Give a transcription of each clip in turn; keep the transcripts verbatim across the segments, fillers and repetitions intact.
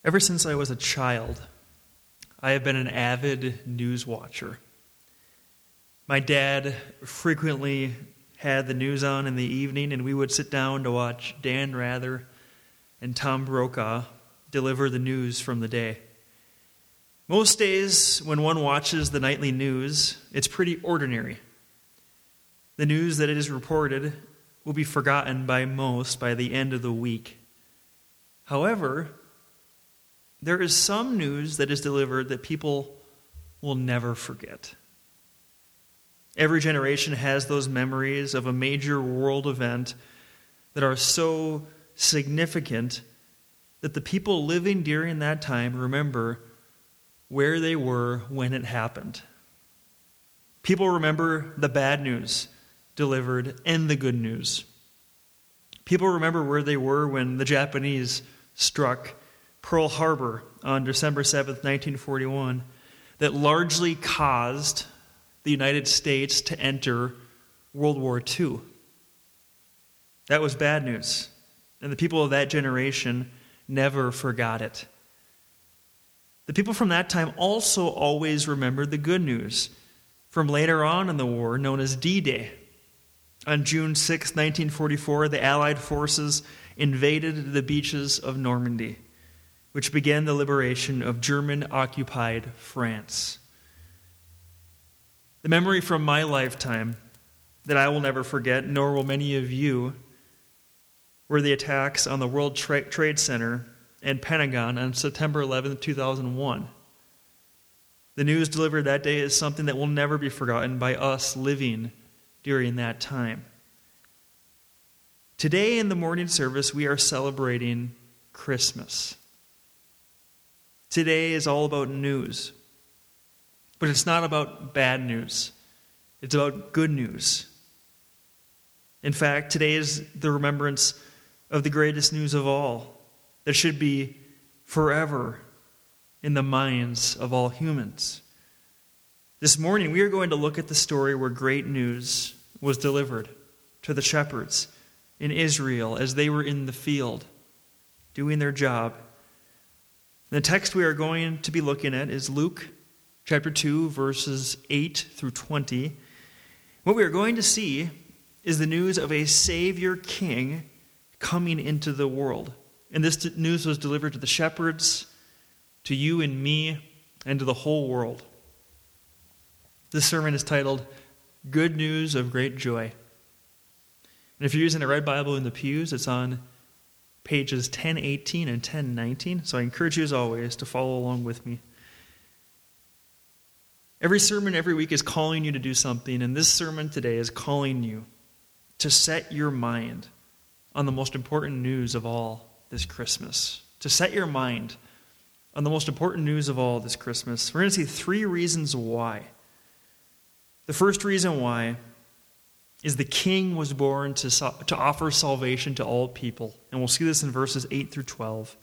Ever since I was a child, I have been an avid news watcher. My dad frequently had the news on in the evening, and we would sit down to watch Dan Rather and Tom Brokaw deliver the news from the day. Most days, when one watches the nightly news, it's pretty ordinary. The news that it is reported will be forgotten by most by the end of the week. However, there is some news that is delivered that people will never forget. Every generation has those memories of a major world event that are so significant that the people living during that time remember where they were when it happened. People remember the bad news delivered and the good news. People remember where they were when the Japanese struck Pearl Harbor on December seventh, nineteen forty-one, that largely caused the United States to enter World War Two. That was bad news, and the people of that generation never forgot it. The people from that time also always remembered the good news from later on in the war, known as D-Day. On June sixth, nineteen forty-four, the Allied forces invaded the beaches of Normandy, which began the liberation of German-occupied France. The memory from my lifetime that I will never forget, nor will many of you, were the attacks on the World Tra- Trade Center and Pentagon on September eleventh, two thousand one. The news delivered that day is something that will never be forgotten by us living during that time. Today in the morning service, we are celebrating Christmas. Today is all about news. But it's not about bad news. It's about good news. In fact, today is the remembrance of the greatest news of all that should be forever in the minds of all humans. This morning, we are going to look at the story where great news was delivered to the shepherds in Israel as they were in the field doing their job. The text we are going to be looking at is Luke chapter two, verses eight through twenty. What we are going to see is the news of a Savior King coming into the world. And this news was delivered to the shepherds, to you and me, and to the whole world. This sermon is titled, Good News of Great Joy. And if you're using a red Bible in the pews, it's on pages ten eighteen and ten nineteen. So I encourage you, as always, to follow along with me. Every sermon every week is calling you to do something, and this sermon today is calling you to set your mind on the most important news of all this Christmas. To set your mind on the most important news of all this Christmas. We're going to see three reasons why. The first reason why is the King was born to, to offer salvation to all people. And we'll see this in verses eight through twelve.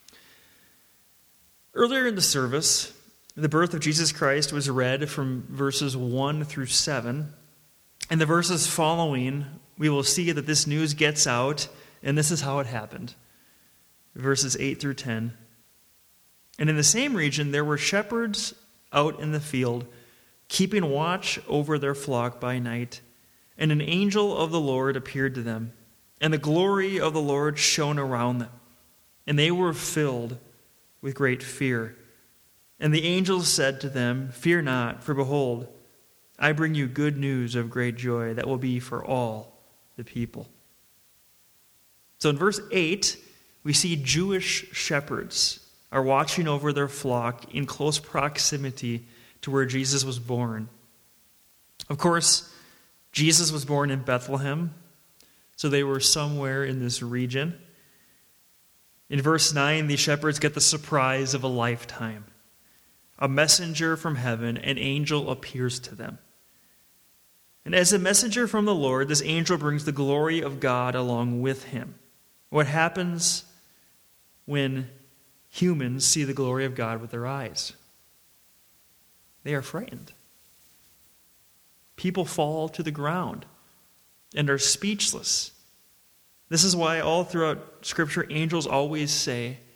Earlier in the service, the birth of Jesus Christ was read from verses one through seven. And the verses following, we will see that this news gets out, and this is how it happened. Verses eight through ten. And in the same region, there were shepherds out in the field, keeping watch over their flock by night. And an angel of the Lord appeared to them, and the glory of the Lord shone around them. And they were filled with great fear. And the angel said to them, Fear not, for behold, I bring you good news of great joy that will be for all the people. So in verse eight, we see Jewish shepherds are watching over their flock in close proximity to where Jesus was born. Of course, Jesus was born in Bethlehem, so they were somewhere in this region. In verse nine, the shepherds get the surprise of a lifetime. A messenger from heaven, an angel appears to them. And as a messenger from the Lord, this angel brings the glory of God along with him. What happens when humans see the glory of God with their eyes? They are frightened. People fall to the ground and are speechless. This is why all throughout Scripture, angels always say,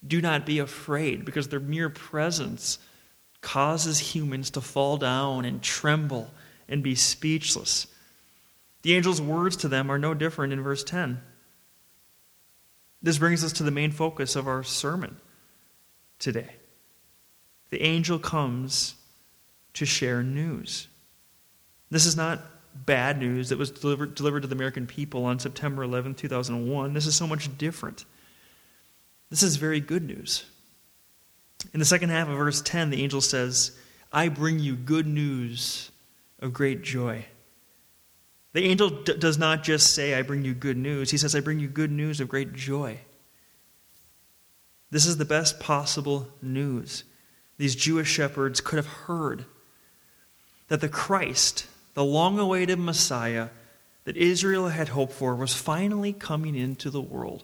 Do not be afraid, because their mere presence causes humans to fall down and tremble and be speechless. The angel's words to them are no different in verse ten. This brings us to the main focus of our sermon today. The angel comes to share news. This is not bad news that was delivered, delivered to the American people on September eleventh, two thousand one. This is so much different. This is very good news. In the second half of verse ten, the angel says, I bring you good news of great joy. The angel d- does not just say, I bring you good news. He says, I bring you good news of great joy. This is the best possible news these Jewish shepherds could have heard. That the Christ, the long-awaited Messiah that Israel had hoped for, was finally coming into the world.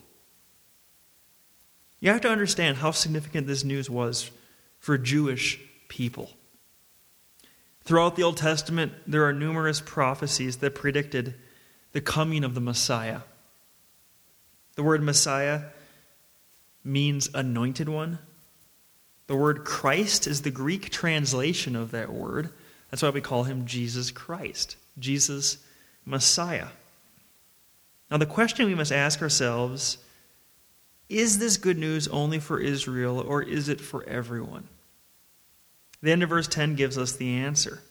You have to understand how significant this news was for Jewish people. Throughout the Old Testament, there are numerous prophecies that predicted the coming of the Messiah. The word Messiah means anointed one. The word Christ is the Greek translation of that word. That's why we call him Jesus Christ, Jesus Messiah. Now the question we must ask ourselves, is this good news only for Israel, or is it for everyone? The end of verse ten gives us the answer.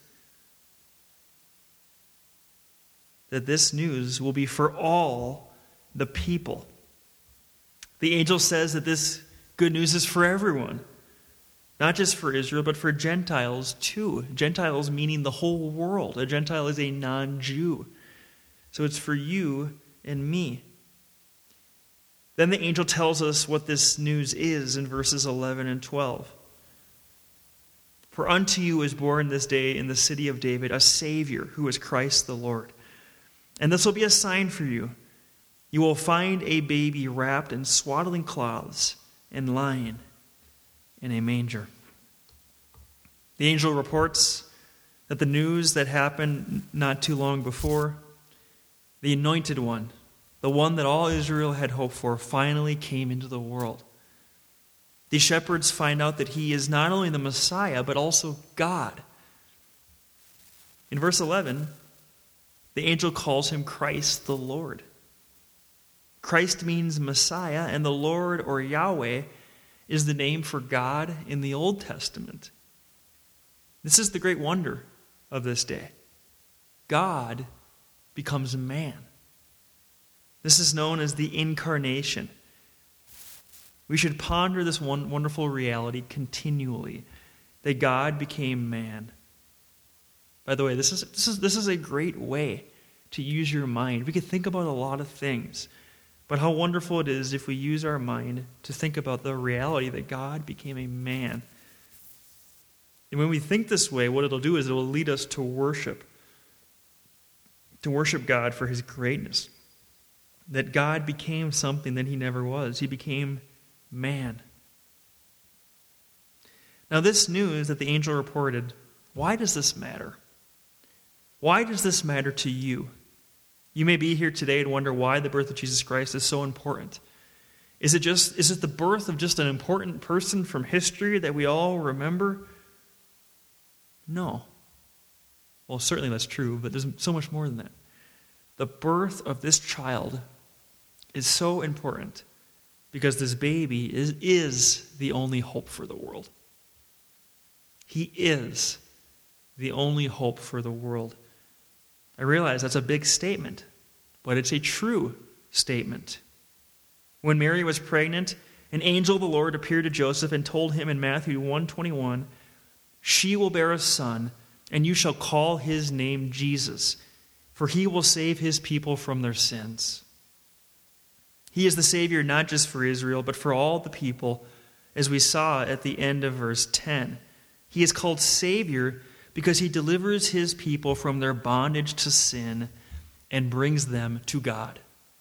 That this news will be for all the people. The angel says that this good news is for everyone. Not just for Israel, but for Gentiles too. Gentiles meaning the whole world. A Gentile is a non-Jew. So it's for you and me. Then the angel tells us what this news is in verses eleven and twelve. For unto you is born this day in the city of David a Savior, who is Christ the Lord. And this will be a sign for you. You will find a baby wrapped in swaddling cloths and lying in a manger. The angel reports that the news that happened not too long before, the anointed one, the one that all Israel had hoped for, finally came into the world. These shepherds find out that he is not only the Messiah, but also God. In verse eleven, the angel calls him Christ the Lord. Christ means Messiah, and the Lord, or Yahweh, is the name for God in the Old Testament. This is the great wonder of this day. God becomes man. This is known as the incarnation. We should ponder this one wonderful reality continually, that God became man. By the way, this is, this is, this is a great way to use your mind. We could think about a lot of things, but how wonderful it is if we use our mind to think about the reality that God became a man. And when we think this way, what it'll do is it will lead us to worship, to worship God for his greatness. That God became something that he never was. He became man. Now, this news that the angel reported, why does this matter? Why does this matter to you? You may be here today and wonder why the birth of Jesus Christ is so important. Is it just is it the birth of just an important person from history that we all remember? No. Well, certainly that's true, but there's so much more than that. The birth of this child is so important because this baby is, is the only hope for the world. He is the only hope for the world. I realize that's a big statement, but it's a true statement. When Mary was pregnant, an angel of the Lord appeared to Joseph and told him in Matthew one twenty-one, "She will bear a son, and you shall call his name Jesus, for he will save his people from their sins." He is the Savior not just for Israel, but for all the people, as we saw at the end of verse ten. He is called Savior because he delivers his people from their bondage to sin and brings them to God.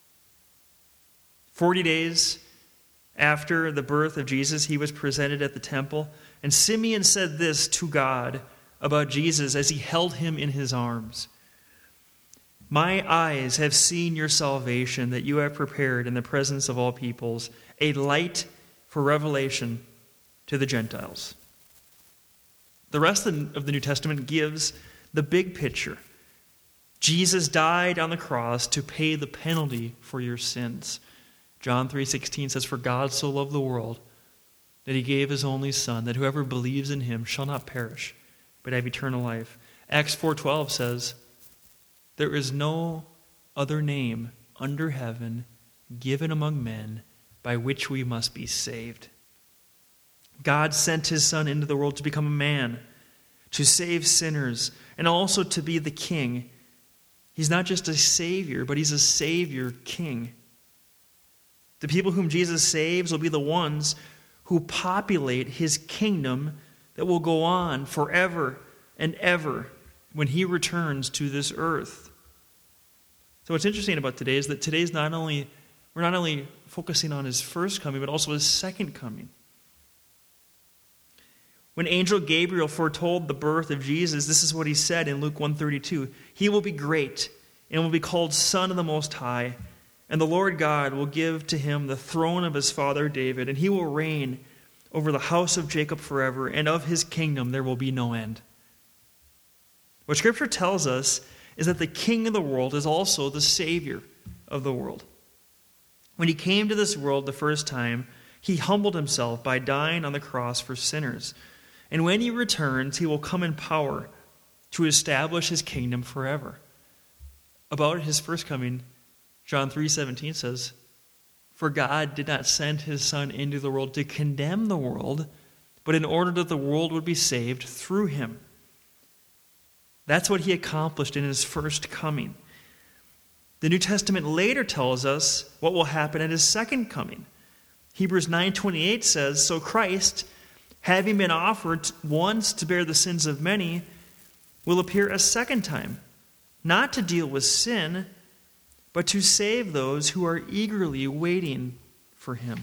Forty days after the birth of Jesus, he was presented at the temple, and Simeon said this to God about Jesus as he held him in his arms. "My eyes have seen your salvation that you have prepared in the presence of all peoples, a light for revelation to the Gentiles. The rest of the New Testament gives the big picture. Jesus died on the cross to pay the penalty for your sins. John three sixteen says, "For God so loved the world that he gave his only Son, that whoever believes in him shall not perish, but have eternal life." Acts four twelve says, "There is no other name under heaven given among men by which we must be saved." God sent his Son into the world to become a man, to save sinners, and also to be the king. He's not just a savior, but he's a savior king. The people whom Jesus saves will be the ones who populate his kingdom that will go on forever and ever when he returns to this earth. So what's interesting about today is that today's not only, we're not only focusing on his first coming, but also his second coming. When angel Gabriel foretold the birth of Jesus, this is what he said in Luke one thirty-two. "He will be great and will be called Son of the Most High, and the Lord God will give to him the throne of his father David, and he will reign over the house of Jacob forever, and of his kingdom there will be no end." What Scripture tells us is that the King of the world is also the Savior of the world. When he came to this world the first time, he humbled himself by dying on the cross for sinners. And when he returns, he will come in power to establish his kingdom forever. About his first coming, John three seventeen says, "For God did not send his Son into the world to condemn the world, but in order that the world would be saved through him." That's what he accomplished in his first coming. The New Testament later tells us what will happen at his second coming. Hebrews nine twenty-eight says, "So Christ, having been offered once to bear the sins of many, will appear a second time, not to deal with sin, but to save those who are eagerly waiting for him."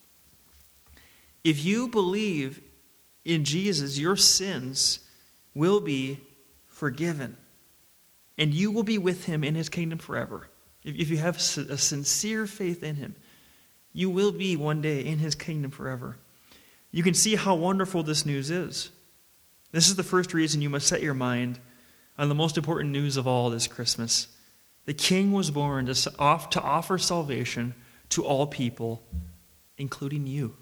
If you believe in Jesus, your sins will be forgiven, and you will be with him in his kingdom forever. If you have a sincere faith in him, you will be one day in his kingdom forever. You can see how wonderful this news is. This is the first reason you must set your mind on the most important news of all this Christmas. The King was born to offer salvation to all people, including you.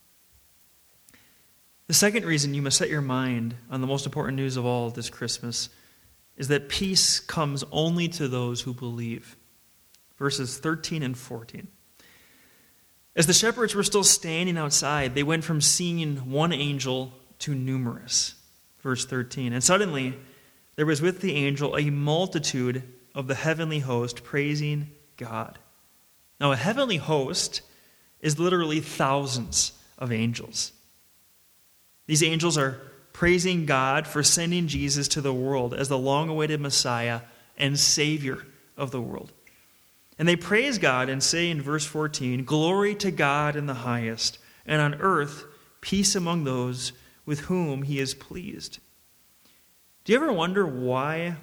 The second reason you must set your mind on the most important news of all this Christmas is that peace comes only to those who believe. Verses thirteen and fourteen. As the shepherds were still standing outside, they went from seeing one angel to numerous. Verse thirteen. And suddenly there was with the angel a multitude of the heavenly host praising God. Now, a heavenly host is literally thousands of angels. These angels are praising God for sending Jesus to the world as the long-awaited Messiah and Savior of the world. And they praise God and say in verse fourteen, "Glory to God in the highest, and on earth peace among those with whom he is pleased." Do you ever wonder why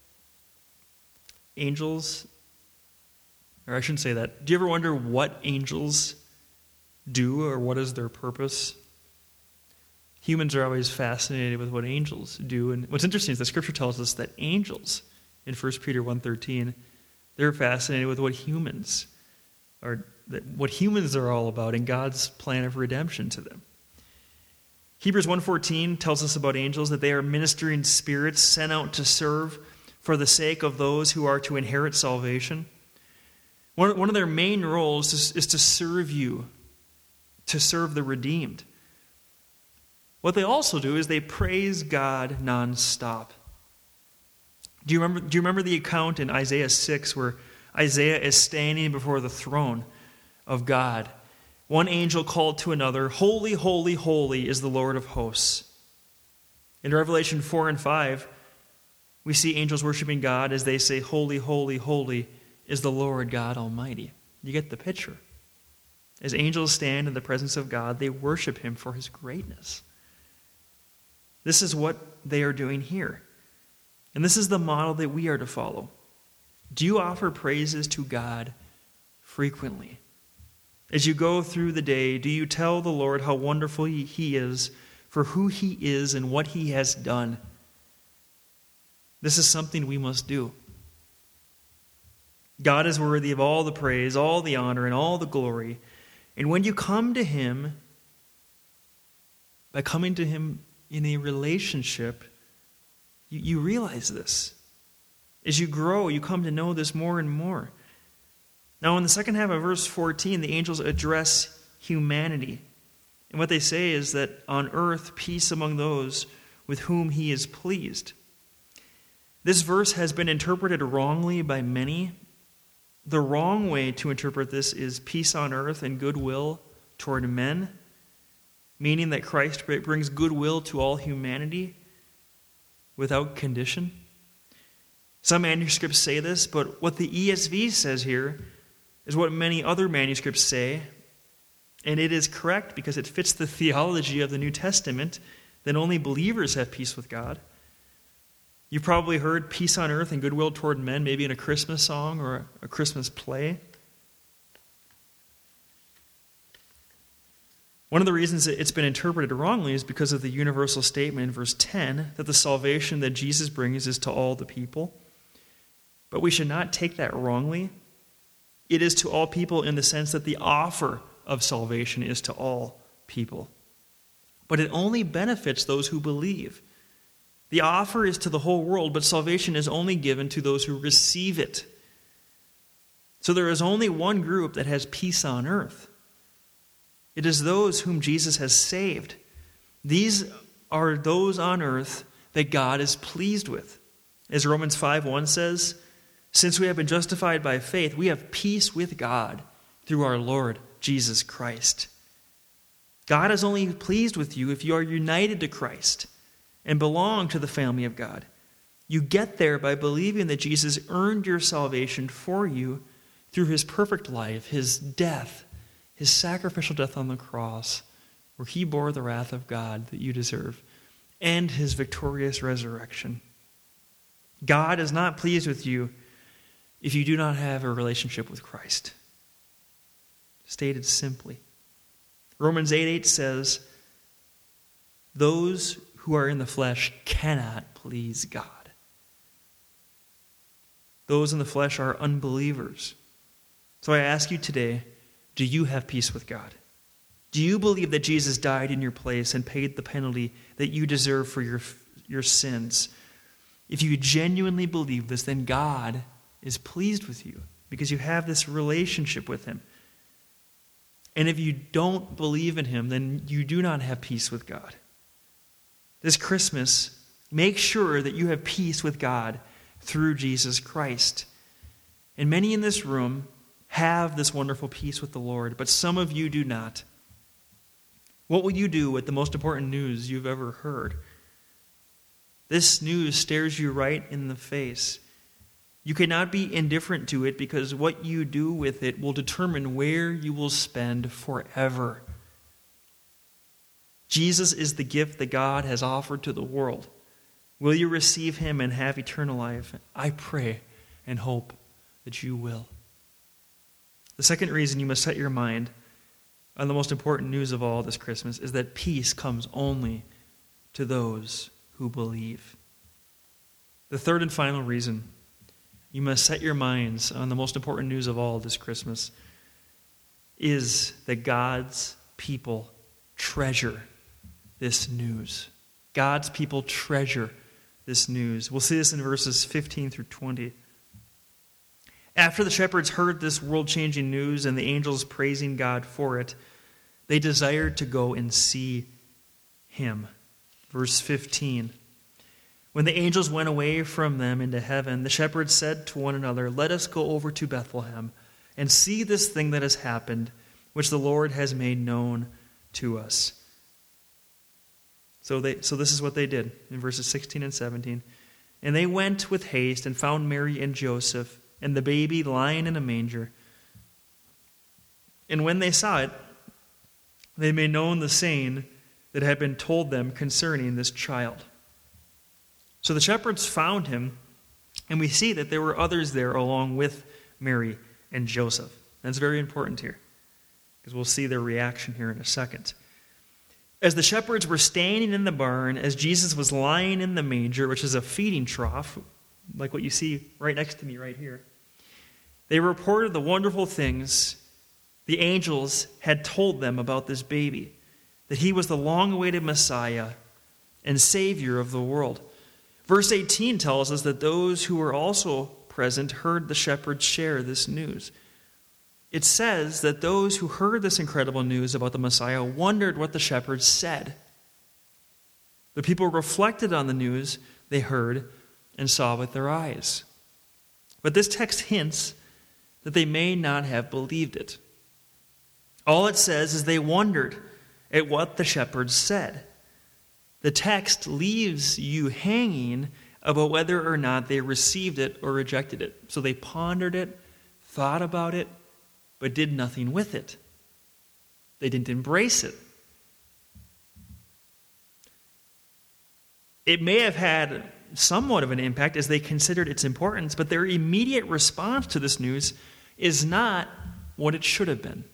angels, or I shouldn't say that, do you ever wonder what angels do or what is their purpose? Humans are always fascinated with what angels do. And what's interesting is that Scripture tells us that angels, in First Peter one thirteen, they're fascinated with what humans are, what humans are all about and God's plan of redemption to them. Hebrews one fourteen tells us about angels that they are ministering spirits sent out to serve for the sake of those who are to inherit salvation. One, one of their main roles is, is to serve you, to serve the redeemed. What they also do is they praise God nonstop. Do you remember, do you remember the account in Isaiah six where Isaiah is standing before the throne of God? One angel called to another, "Holy, holy, holy is the Lord of hosts." In Revelation four and five, we see angels worshiping God as they say, "Holy, holy, holy is the Lord God Almighty." You get the picture. As angels stand in the presence of God, they worship him for his greatness. This is what they are doing here. And this is the model that we are to follow. Do you offer praises to God frequently? As you go through the day, do you tell the Lord how wonderful he is for who he is and what he has done? This is something we must do. God is worthy of all the praise, all the honor, and all the glory. And when you come to him, by coming to him in a relationship, you, you realize this. As you grow, you come to know this more and more. Now, in the second half of verse fourteen, the angels address humanity. And what they say is that on earth, peace among those with whom he is pleased. This verse has been interpreted wrongly by many. The wrong way to interpret this is peace on earth and goodwill toward men, meaning that Christ brings goodwill to all humanity without condition. Some manuscripts say this, but what the E S V says here is what many other manuscripts say, and it is correct because it fits the theology of the New Testament that only believers have peace with God. You've probably heard peace on earth and goodwill toward men, maybe in a Christmas song or a Christmas play. One of the reasons that it's been interpreted wrongly is because of the universal statement in verse ten that the salvation that Jesus brings is to all the people. But we should not take that wrongly. It is to all people in the sense that the offer of salvation is to all people. But it only benefits those who believe. The offer is to the whole world, but salvation is only given to those who receive it. So there is only one group that has peace on earth. It is those whom Jesus has saved. These are those on earth that God is pleased with. As Romans five one says, since we have been justified by faith, we have peace with God through our Lord Jesus Christ. God is only pleased with you if you are united to Christ and belong to the family of God. You get there by believing that Jesus earned your salvation for you through his perfect life, his death, his sacrificial death on the cross, where he bore the wrath of God that you deserve, and his victorious resurrection. God is not pleased with you if you do not have a relationship with Christ. Stated simply. Romans eight eight says, those who are in the flesh cannot please God. Those in the flesh are unbelievers. So I ask you today, do you have peace with God? Do you believe that Jesus died in your place and paid the penalty that you deserve for your, your sins? If you genuinely believe this, then God is pleased with you because you have this relationship with him. And if you don't believe in him, then you do not have peace with God. This Christmas, make sure that you have peace with God through Jesus Christ. And many in this room have this wonderful peace with the Lord, but some of you do not. What will you do with the most important news you've ever heard? This news stares you right in the face. You cannot be indifferent to it because what you do with it will determine where you will spend forever. Jesus is the gift that God has offered to the world. Will you receive him and have eternal life? I pray and hope that you will. The second reason you must set your mind on the most important news of all this Christmas is that peace comes only to those who believe. The third and final reason you must set your minds on the most important news of all this Christmas is that God's people treasure this news. God's people treasure this news. We'll see this in verses fifteen through twenty. After the shepherds heard this world-changing news and the angels praising God for it, they desired to go and see him. Verse fifteen. When the angels went away from them into heaven, the shepherds said to one another, let us go over to Bethlehem and see this thing that has happened, which the Lord has made known to us. So they, so this is what they did in verses sixteen and seventeen. And they went with haste and found Mary and Joseph and the baby lying in a manger. And when they saw it, they made known the saying that had been told them concerning this child. So the shepherds found him, and we see that there were others there along with Mary and Joseph. That's very important here. because we'll see their reaction here in a second. As the shepherds were standing in the barn, as Jesus was lying in the manger, which is a feeding trough, like what you see right next to me right here, they reported the wonderful things the angels had told them about this baby, that he was the long-awaited Messiah and Savior of the world. Verse eighteen tells us that those who were also present heard the shepherds share this news. It says that those who heard this incredible news about the Messiah wondered what the shepherds said. The people reflected on the news they heard and saw with their eyes. But this text hints that they may not have believed it. All it says is they wondered at what the shepherds said. The text leaves you hanging about whether or not they received it or rejected it. So they pondered it, thought about it, but did nothing with it. They didn't embrace it. It may have had somewhat of an impact as they considered its importance, but their immediate response to this news is not what it should have been.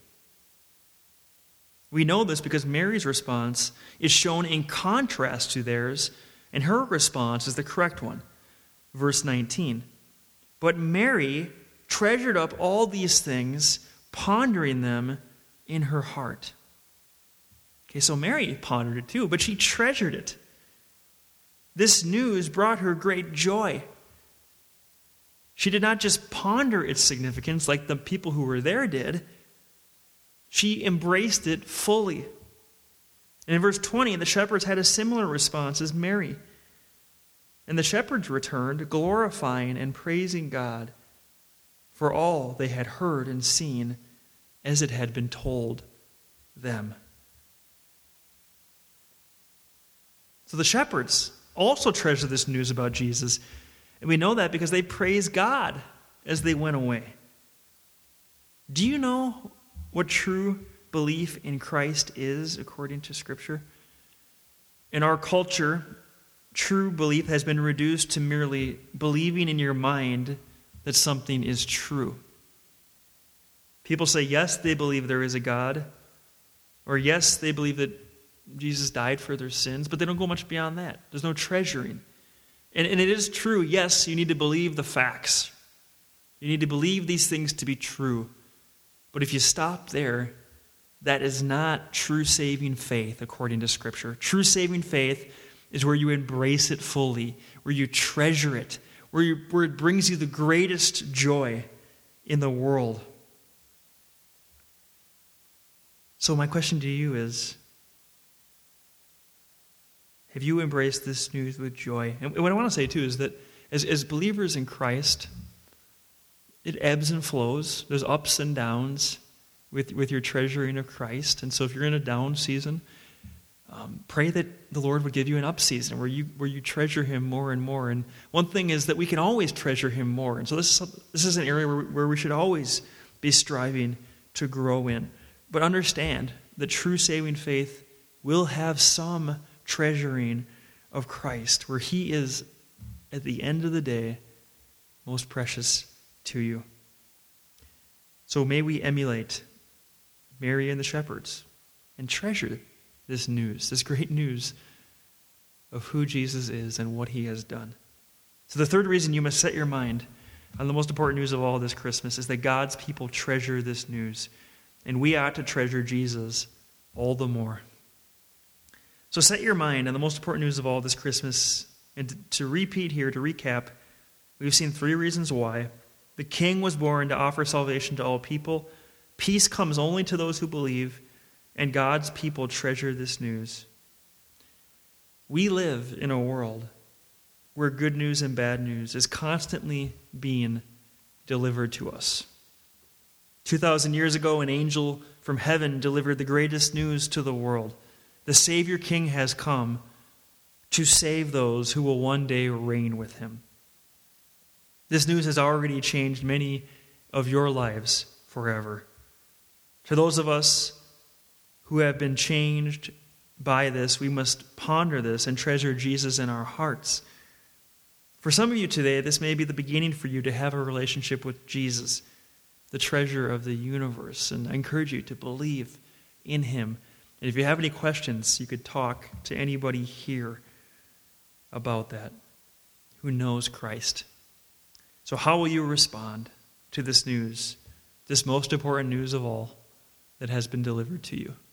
We know this because Mary's response is shown in contrast to theirs, and her response is the correct one. Verse nineteen. But Mary treasured up all these things, pondering them in her heart. Okay, so Mary pondered it too, but she treasured it. This news brought her great joy. She did not just ponder its significance like the people who were there did. She embraced it fully. And in verse twenty, the shepherds had a similar response as Mary. And the shepherds returned, glorifying and praising God for all they had heard and seen as it had been told them. So the shepherds also treasured this news about Jesus. And we know that because they praised God as they went away. Do you know what true belief in Christ is according to Scripture? In our culture, true belief has been reduced to merely believing in your mind that something is true. People say, yes, they believe there is a God, or yes, they believe that Jesus died for their sins, but they don't go much beyond that. There's no treasuring. And, and it is true, yes, you need to believe the facts. You need to believe these things to be true. But if you stop there, that is not true saving faith according to Scripture. True saving faith is where you embrace it fully, where you treasure it, where, you, where it brings you the greatest joy in the world. So my question to you is, have you embraced this news with joy? And what I want to say, too, is that as, as believers in Christ, it ebbs and flows. There's ups and downs with, with your treasuring of Christ. And so if you're in a down season, um, pray that the Lord would give you an up season where you where you treasure Him more and more. And one thing is that we can always treasure Him more. And so this is, this is an area where, where we should always be striving to grow in. But understand that true saving faith will have some treasuring of Christ, where He is, at the end of the day, most precious to you. So may we emulate Mary and the shepherds and treasure this news, this great news of who Jesus is and what He has done. So the third reason you must set your mind on the most important news of all this Christmas is that God's people treasure this news, and we ought to treasure Jesus all the more. So set your mind on the most important news of all this Christmas, and to, to repeat here, to recap, we've seen three reasons why. The King was born to offer salvation to all people. Peace comes only to those who believe, and God's people treasure this news. We live in a world where good news and bad news is constantly being delivered to us. Two thousand years ago, an angel from heaven delivered the greatest news to the world. The Savior King has come to save those who will one day reign with Him. This news has already changed many of your lives forever. To those of us who have been changed by this, we must ponder this and treasure Jesus in our hearts. For some of you today, this may be the beginning for you to have a relationship with Jesus. the treasure of the universe. And I encourage you to believe in him. And if you have any questions, you could talk to anybody here about that who knows Christ. So how will you respond to this news, this most important news of all that has been delivered to you?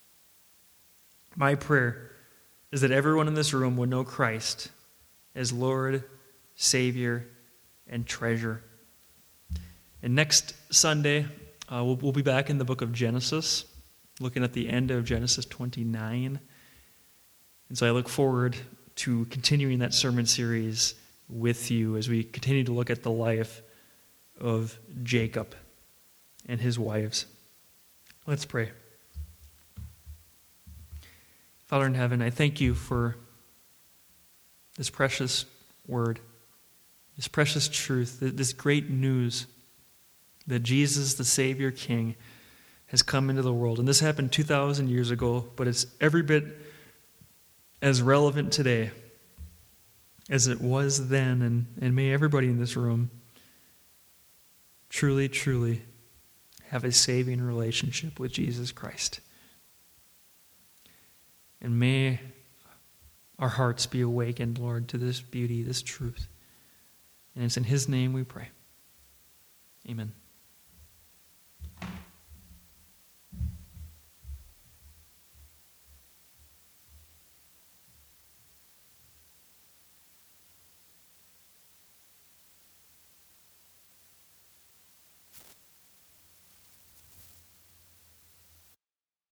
My prayer is that everyone in this room would know Christ as Lord, Savior, and treasure. And next Sunday, uh, we'll, we'll be back in the book of Genesis, looking at the end of Genesis twenty-nine. And so I look forward to continuing that sermon series with you as we continue to look at the life of Jacob and his wives. Let's pray. Father in heaven, I thank you for this precious word, this precious truth, this great news that Jesus, the Savior King, has come into the world. And this happened two thousand years ago, but it's every bit as relevant today as it was then. And, and may everybody in this room truly, truly have a saving relationship with Jesus Christ. And may our hearts be awakened, Lord, to this beauty, this truth. And it's in his name we pray. Amen.